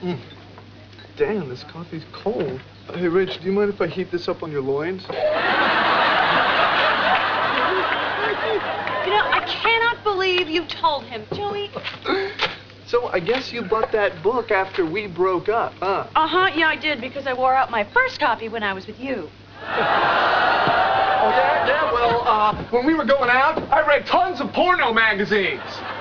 Damn, this coffee's cold. Hey, Rich, do you mind if I heat this up on your loins? You know, I cannot believe you told him, Joey. So I guess you bought that book after we broke up, huh? Uh-huh, yeah, I did, because I wore out my first copy when I was with you. Oh, yeah, well, when we were going out, I read tons of porno magazines.